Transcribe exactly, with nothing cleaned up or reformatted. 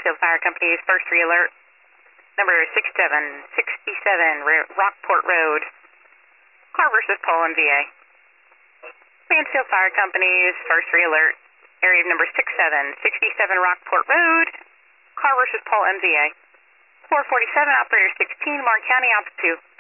Mansfield Fire Company's first re-alert. Number six seven six seven Rockport Road. Car versus pole M V A. Mansfield Fire Company's first re-alert. Area number six seven six seven Rockport Road. Car versus pole M V A. four forty-seven, operator sixteen, Martin County, altitude.